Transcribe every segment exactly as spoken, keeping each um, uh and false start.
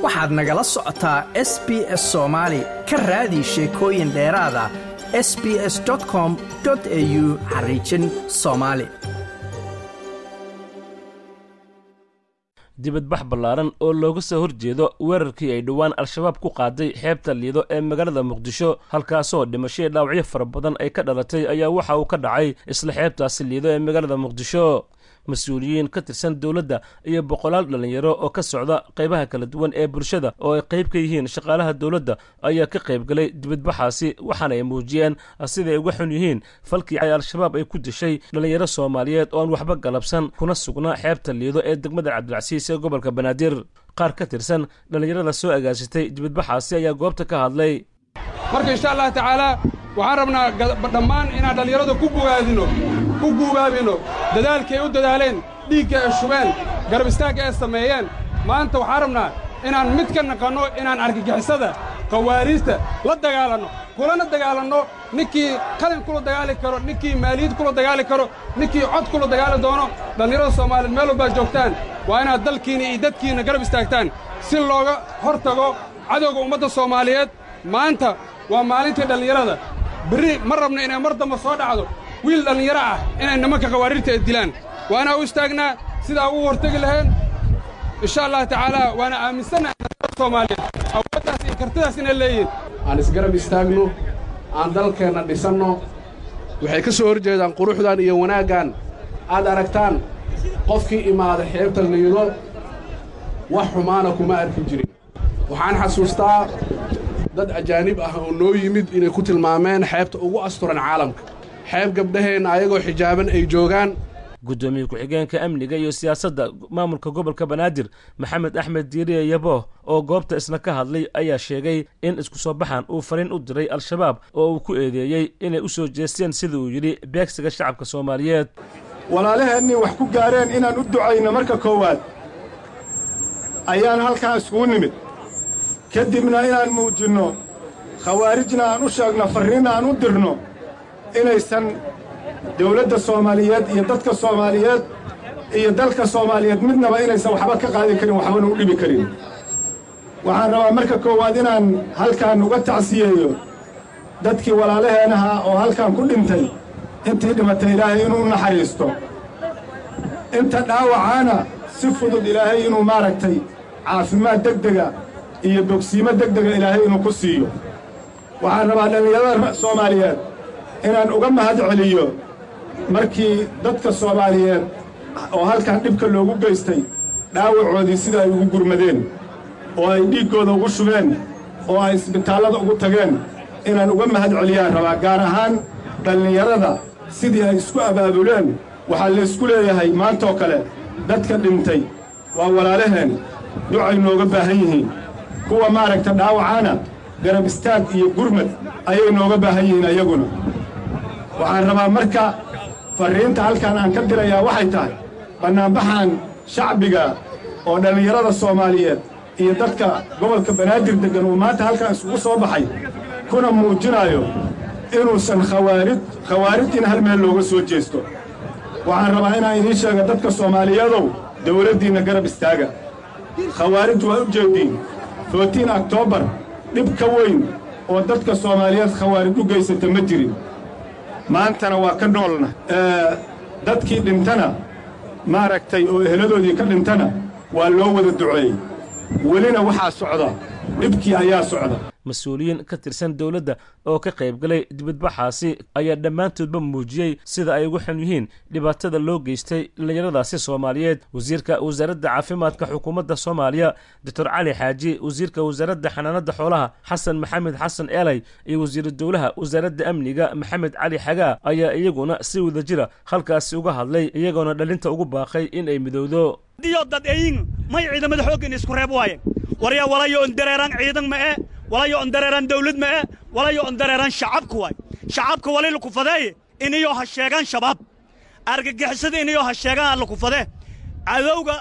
waxaad nagala socotaa S B S Soomaali ka raadi sheekooyin dheeraad ah s b s dot com dot a u xariijin Soomaali. dibadbax ballaaran oo looga soo horjeedo weerarkii ay dhawaan al-shabaab ku qaaday xeebta liido ee magaalada muqdisho halkaasoo dhimasho dhaawacyo fara badan ay ka dhalatay ayaa waxa uu ka dhacay isla xeebtaasi liido ee magaalada muqdisho. mas-uuliyiin ka tirsan dowladda iyo boqolaal dhalinyaro oo ka socda qaybaha kala duwan ee bulshada oo ay qayb ka yihiin shaqaalaha dowladda ayaa ka qayb galay dibadbaxaasi waxaana ay muujiyeen siday uga xun yihiin falkii ay al-shabaab ay ku dishay dhalinyaro soomaaliyeed oo aan waxba galabsan kuna sugnaa xeebta liido ee degmada cabdilcasiis ee gobolka banaadir. qaar ka tirsan dhalinyarada soo agaasitay dibadbaxaasi ayaa goobta ka hadlay. marka insha allah tacaala waxaan rabnaa dhammaan inaan dhallinyarada ku gugaadino ku guubaabino dadaalkay u dadaaleen dhiigga ay shubeen garab istaagga ay sameeyeen. maanta waxaan rabnaa inaan mid ka naqanno inaan argagixisada khawaariijta la dagaalanno kulana dagaalanno ninkii qalin kula dagaali karo ninkii maaliyad kula dagaali karo ninkii cod kula dagaali doono. dhallinyarada soomaaliyeed meel walbaad joogtaan waa inaad dalkiinna iyo dadkiinna garab istaagtaan si looga hor tago cadowga ummadda soomaaliyeed. maanta waa maalintii dhallinyarada berri ma rabna inay mar damba soo dhacdo wiil dhallinyaro ah inay nimanka khawaariijta ay dilaan. waana u istaagnaa sidaa ugu hortegi lahayn insha allah tacaala waana aaminsannahay dhallinyarada soomaaliyeed awooddaas iyo kartidaas inay leeyihiin. aan isgarab istaagno aan dalkeenna dhisanno. waxay ka soo hor jeedaan quruxdan iyo wanaaggan aad aragtaan. qofkii imaada xeebta liido wax xumaana kuma arki jirin. waxaan xasuustaa dad ajaanib ah oo noo yimid inay ku tilmaameen xeebta ugu asturan caalamka. xeeb gabdhaheenna ayagoo xijaaban ay joogaan. gudoomiye ku-xigeenka amniga iyo siyaasadda maamulka gobolka banaadir maxamed axmed diiriye yabo oo goobta isna ka hadlay ayaa sheegay in isku soo baxan uu fariin u diray al-shabaab oo uu ku eedeeyey inay u soo jeesteen sida uu yidhi beegsiga shacabka soomaaliyeed. walaalaheennii wax ku gaareen inaan u ducayno marka koowaad ayaan halkaa iskugu nimid. ka dibna inaan muujinno khawaarijna aan u sheegno farriinna aan u dirno inaysan dawladda soomaaliyeed iyo dadka soomaaliyeed iyo dalka soomaaliyeed midnaba inaysan waxba ka qaadi karin waxbana u dhibi karin. waxaan rabaa marka koowaad inaan halkaan uga tacsiyeeyo dadkii walaalaheenaha oo halkaan ku dhintay. intii dhimatay ilaahay inuu naxariisto. inta dhaawacaana si fudud ilaahay inuu maaragtay caafimaad degdega iyo bogsiimo degdega ilaahay inuu ku siiyo. waxaan rabaa dhallinyarada soomaaliyeed inaan uga mahad celiyo markii dadka soomaaliyeed oo halkan dhibka loogu geystay dhaawacoodii sida ay ugu gurmadeen oo ay dhiiggooda ugu shubeen oo ay isbitaallada ugu tageen inaan uga mahad celiyaan rabaa. gaar ahaan dhallinyarada sidii ay isku abaabuleen. waxaa laysku leeyahay maantoo kale dadka dhintay waa walaalaheen ducay nooga baahan yihiin. kuwa maaragta dhaawacaana garab istaag iyo gurmad ayay nooga baahan yihiin ayaguna. waxaan rabaa marka farriinta halkaan aan ka dirayaa waxay tahay bannaanbaxan shacbiga oo dhallinyarada soomaaliyeed iyo dadka gobolka banaadir deggan uu maanta halkaan isugu soo baxay kuna muujinayo inuusan khawaarid khawaarid in hal meel looga soo jeesto. waxaan rabaa inaan idiin sheega dadka soomaaliyeedow dawladdiinna garab istaaga. khawaarij waa u jeediin fourteen oktoobar dhib ka weyn oo dadka soomaaliyeed khawaarij u geysata ma jirin. maantana waa ka noolna. dadkii dhintana maaragtay oo eheladoodii ka dhintana waa loo wada duceeyey. welina waxaa socda dhibkii ayaa socda. mas-uuliyiin ka tirsan dowladda oo ka qayb galay dibadbaxaasi ayaa dhammaantoodba muujiyey sida ay ugu xun yihiin dhibaatada loo geystay dhallinyaradaasi soomaaliyeed. wasiirka wasaaradda caafimaadka xukuumadda soomaaliya doctor cali xaaji, wasiirka wasaaradda xanaanada xoolaha xasan maxamed xasan eelay iyo wasiiru dowlaha wasaaradda amniga maxamed cali xagaa ayaa iyaguna si wada jira halkaasi uga hadlay iyagoona dhalinta ugu baaqay in ay midowdo. dad eeyin may ciidamada xooggan isku reeb waayeen warya walayo on dareeran ciidan ma ee walayo on dareeran dawlad ma ee walayo on dareeran shacabku waay. shacabka wali la ku fadeey inayo ha sheegan shabaab argagixisada inayo ha sheegan la ku fadee cadowga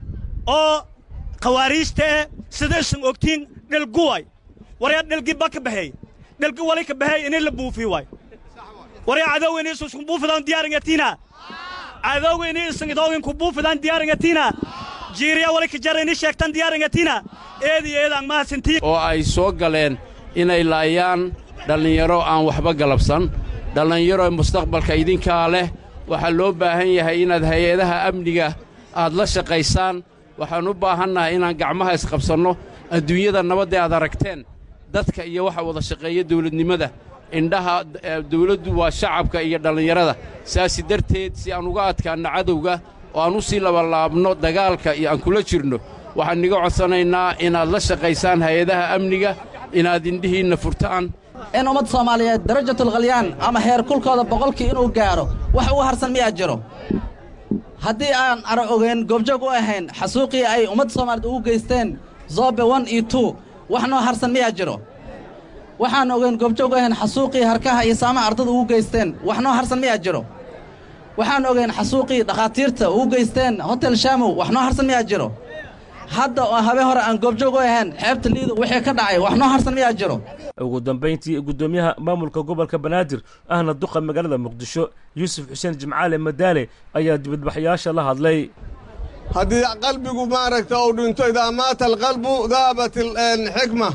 oo khawaariijta sidaysan ogtiin dhilgu waay. warya dhilgi baka baxay dhilgi wali ka baxay in la buufi waay. warya cadow inay isku buufidaan diyaaringatina cadowga inay isan idooyin ku buufidaan diyaaringatina jiiriya wali ka jar ini sheegtan diyaaringatina eedi eedaan mahadsantiin oo ay soo galeen inay laayaan dhallinyaro aan waxba galabsan dhallinyaro mustaqbalka idinkaa leh waxaa loo baahan yahay inaad hay-adaha amniga aad la shaqaysaan waxaan u baahannahay inaan gacmaha isqabsanno adduunyada nabadda aad aragteen dadka iyo waxa wada shaqeeya dawladnimada indhaha dawladdu waa shacabka iyo dhallinyarada saasi darteed si aan uga adkaanno cadowga oo aan u sii labalaabno dagaalka iyo aan kula jirno waxaan niga codsanaynaa inaad la shaqaysaan hay-adaha amniga inaad indhihiinna furtaan in ummadda soomaaliyeed darajatul khalyaan ama heer kulkooda boqolkii inuu gaadho wax ugu harsan miyaa jiro haddii aan ara ogeyn goobjoog u ahayn xasuuqii ay ummadda soomaaliyeed ugu geysteen zoobe one iyo two wax noo harsan miyaa jiro waxaan ogeyn goobjoog u ahayn xasuuqii harkaha iyo saamaha ardada ugu geysteen wax noo harsan miyaa jiro waxaan ogeyn xasuuqii dhakhaatiirta ugu geysteen hotel shaamow wax noo harsan miyaa jiro hadda oo habeen hore aan goobjoog u ahayn xeebta liidu wixii ka dhacay wax noo harsan miyaa jiro ugu dambayntii guddoomiyaha maamulka gobolka banaadir ahna duqa magaalada muqdisho yuusuf xuseen jimcaale madaale ayaa dibadbaxyaasha la hadlay haddii qalbigu maaragta uu dhinto idaa maata alqalbu daabat alxikma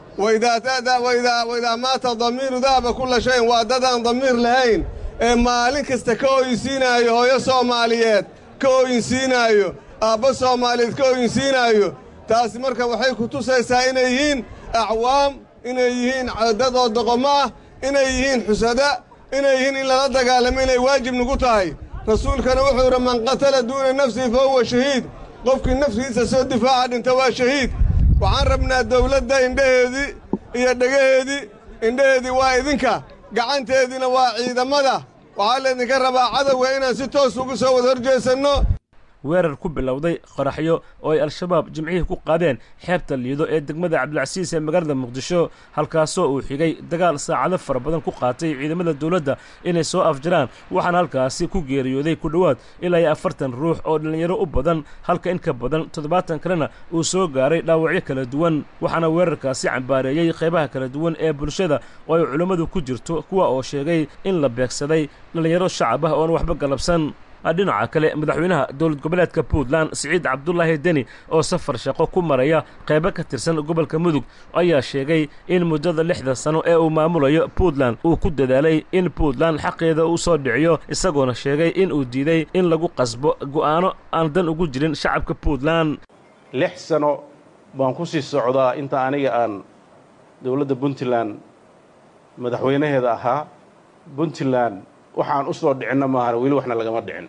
waidaa maata damiiru daaba kulla shayin waa dadaan damiir lahayn ee maalin kasta ka ooyinsiinaayo hooyo soomaaliyeed ka ooyinsiinaayo aabba soomaaliyeed ka ooyinsiinaayo taasi marka waxay ku tusaysaa inay yihiin acwaam inay yihiin dad oo doqomo ah inay yihiin xusada inay yihiin in lala dagaalamo inay waajib nugu tahay rasuulkana wuxuu yidhi man qatala duuna nafsihi fa huwa shahiid qofkii naftiisa soo difaaca dhinta waa shahiid waxaan rabnaa dawladda indhaheedii iyo dhegaheedii indhaheedii waa idinka gacanteediina waa ciidamada waxaa laydinka rabaa cadowga inaan si toos ugu soo wada horjeesanno weerar ku bilowday qaraxyo oo ay al-shabaab jimcihii ku qaadeen xeebta liido ee degmada cabdilcasiis ee magaalada muqdisho halkaasoo uu xigay dagaal saacado fara badan ku qaatay ciidamada dawladda inay soo afjaraan waxaana halkaasi ku geeriyooday ku dhowaad ilaa iyo afartan ruux oo dhallinyaro u badan halka in ka badan toddobaatan kalena uu soo gaaray dhaawacyo kala duwan waxaana weerarkaasi cambaareeyey qaybaha kala duwan ee bulshada oo ay culimmadu ku jirto kuwa oo sheegay in la beegsaday dhallinyaro shacab ah oon waxba galabsan dhinaca kale madaxweynaha dowlad goboleedka puntland siciid cabdulaahi deni oo safar shaqo ku maraya qaybo ka tirsan gobolka mudug ayaa sheegay in muddada lixdan sano ee uu maamulayo puntland uu ku dadaalay in puntland xaqeeda uu soo dhiciyo isagoona sheegay in uu diiday in lagu qasbo go'aano aan dan ugu jirin shacabka puntland lix sano baan ku sii socdaa inta aniga aan dowladda puntland madaxweynaheeda ahaa puntland waxaan u soo dhicinna maahan weli waxna lagama dhicin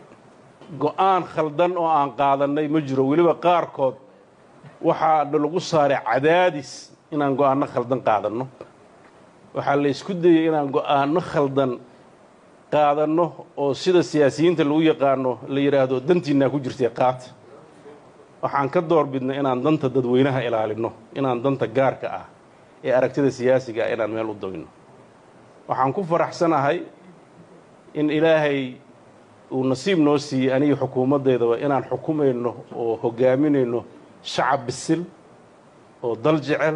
go'aan khaldan oo aan qaadannay ma jiro weliba qaarkood waxaa lagu saaray cadaadis inaan go'aanno khaldan qaadanno waxaa la isku dayey inaan go'aanno khaldan qaadanno oo sida siyaasiyiinta lagu yaqaano la yidhaahdo dantiinnaa ku jirtay qaata waxaan ka door bidnay inaan danta dadweynaha ilaalinno inaan danta gaarka ah ee aragtida siyaasiga ah inaan meel u dayno waxaan ku faraxsanahay in ilaahay uu nasiib noo siiyey aniga xukuumaddeedaba inaan xukumayno oo hoggaaminayno shacab bisil oo dal jecel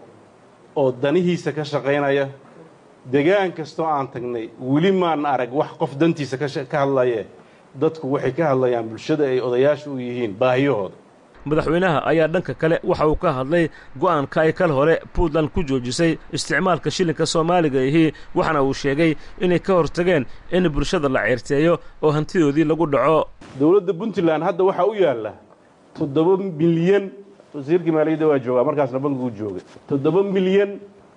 oo danihiisa ka shaqaynaya degaan kastoo aan tagnay weli maan arag wax qof dantiisa ka hadlaye dadku waxay ka hadlayaan bulshada ay odayaasha u yihiin baahiyahooda madaxweynaha ayaa dhanka kale waxa uu ka hadlay go'aanka ay kal hore puntland ku joojisay isticmaalka shilinka soomaaliga ihi waxaana uu sheegay inay ka hortageen in bulshada la ceyrteeyo oo hantidoodii lagu dhaco dowladda puntland hadda waxaa u yaalla toddoba milyan wasiirkii maaliyadda waa joogaa markaasna bankigu joogay toddoba milyan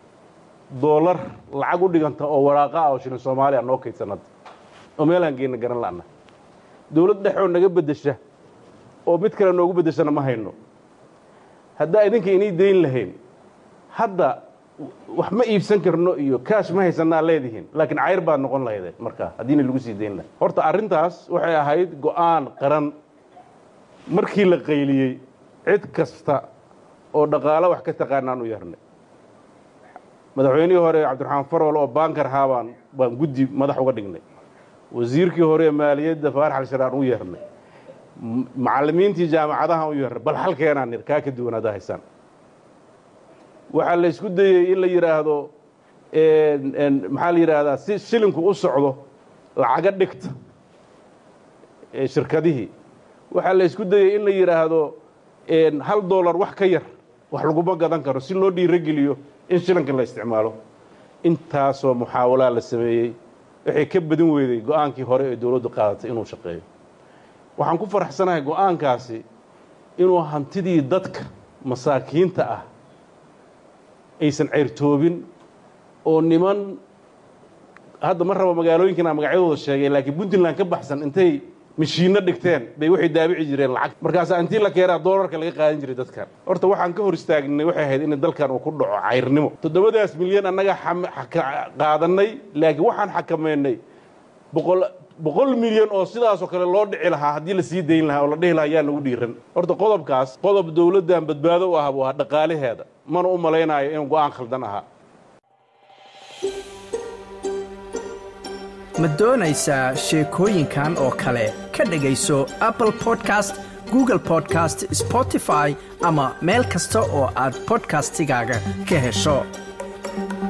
doolar lacag u dhiganta oo waraaqa ah oo shilin soomaaliya noo kaydsanada oo meelaan geenna garan la'na dowlad dhexoo naga beddesha oo mid kale noogu beddeshana ma hayno haddaa idinka inay dayn lahayn hadda wax ma iibsan karno iyo kaash ma haysannaa leedihiin laakiin cayr baad noqon lahaydeen markaa haddiina lagu sii dayn lahay horta arrintaas waxay ahayd go'aan qaran markii la qayliyey cid kasta oo dhaqaalo wax ka taqaanaan u yeernay madaxweynihii hore cabdiraxmaan farwal oo baankar ahaa baan baan guddi madax uga dhignay wasiirkii hore ee maaliyadda faarax alsharaan u yeernay macallimiintii jaamacadaha u yeernay bal halkeenaan nir kaa ka duwanaadaa haysaan waxaa la isku dayey in la yidhaahdo maxaa la yidhaahdaa si shilinku u socdo lacaga dhigta shirkadihii waxaa la isku dayey in la yidhaahdo hal doolar wax ka yar wax laguma gadan karo si loo dhiirogeliyo in shilinka la isticmaalo. intaasoo muxaawalaa la sameeyey waxay ka badin weyday go'aankii hore ee dowladdu qaadatay inuu shaqeeyo. waxaan ku faraxsanahay go'aankaasi inuu hantidii dadka masaakiinta ah aysan ceyrtoobin oo niman hadda ma rabo magaalooyinkana magacyadooda sheegay laakiin Puntland ka baxsan intay mishiino dhigteen bay waxay daabici jireen lacag markaas intii la keenaa doolarka laga qaadan jiray dadkan. horta waxaan ka hor istaagnay waxay ahayd in dalkan uu ku dhaco cayrnimo. toddobadaas milyan annaga qaadanay laakiin waxaan xakameynay boqol boqol milyan oo sidaas oo kale loo dhici lahaa haddii la sii dayn lahaa oo la dhihi lahaa yaa nagu dhiiran. horta qodobkaas qodob dowladdan badbaado u ah waa dhaqaalaheeda mana u malaynayo inuu go'aan khaldan ahaa. ma doonaysaa sheekooyinkan oo kale ka dhegayso Apple Podcast, Google Podcast, Spotify ama meel kasta oo aad podcastigaaga ka hesho.